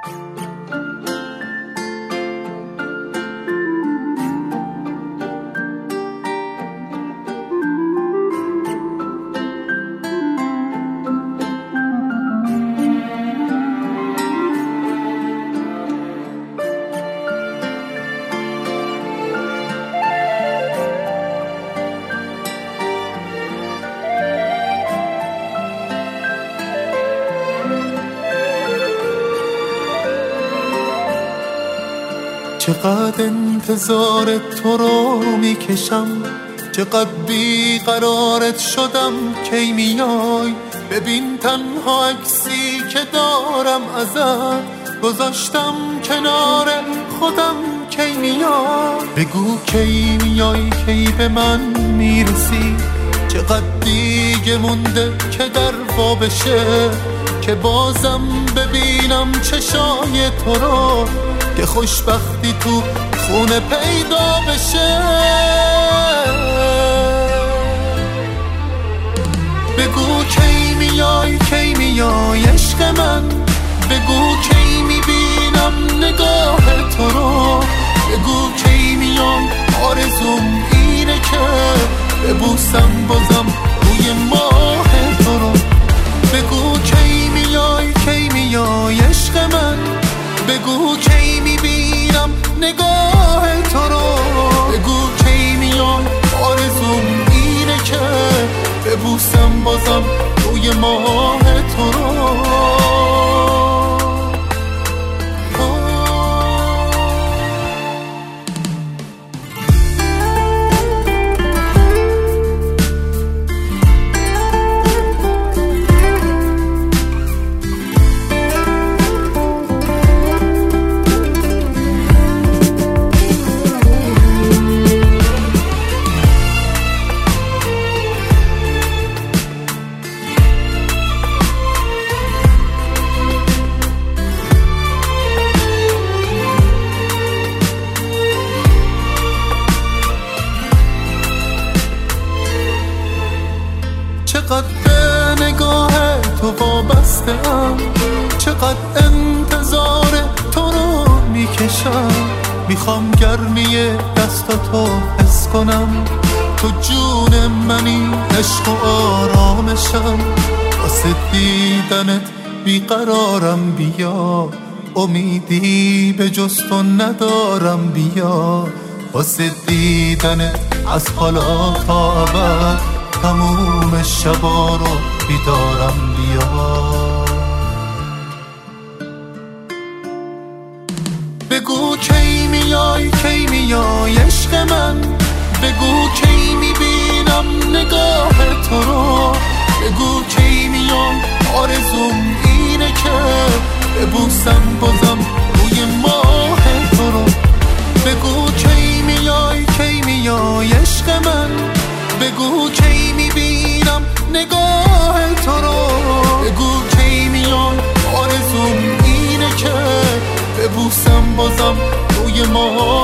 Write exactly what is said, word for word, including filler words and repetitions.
چقدر انتظار تو رو میکشم، چقدر بیقرارت شدم کی میای. ببین تنها عکسی که دارم ازت گذاشتم کنار خودم کی میای. بگو کی میای، کی به من میرسی. چقدر دیگه مونده که در وا بشه، که بازم ببینم چشای تو رو، که خوشبختی تو خونه پیدا بشه. بگو کی میای، کی میای عشق من. بگو کی میبینم نگاه تو رو. بگو کی میای، آرزوم اینه که ببوسم بازم روی ماه تو رو. بگو کی میای، کی میای عشق من. بگو کی میبینم نگاه تو رو. بگو کی میای، آرزوم اینه که ببوسم بازم روی ماه تو رو. چقدر به نگاه تو وابسته ام، چقدر انتظار تو رو میکشم. میخوام گرمی دستاتو حس کنم، تو جون منی، عشق و آرامشم. واسه دیدنت بیقرارم، بیا امیدی به جز تو ندارم. بیا واسه دیدنت از حالا تا ابد تموم شبا رو بیدارم. بیا بگو کی میای، کی میای عشق من. بگو کی میبینم نگاه تو رو. بگو کی میای، آرزوم اینه که ببوسم بازم روی ماه تو رو. بگو کی میای، کی میای عشق من. بگو کی میبینم نگاه تو رو. بگو کی میای، آرزوم اینه که ببوسم بازم روی ما.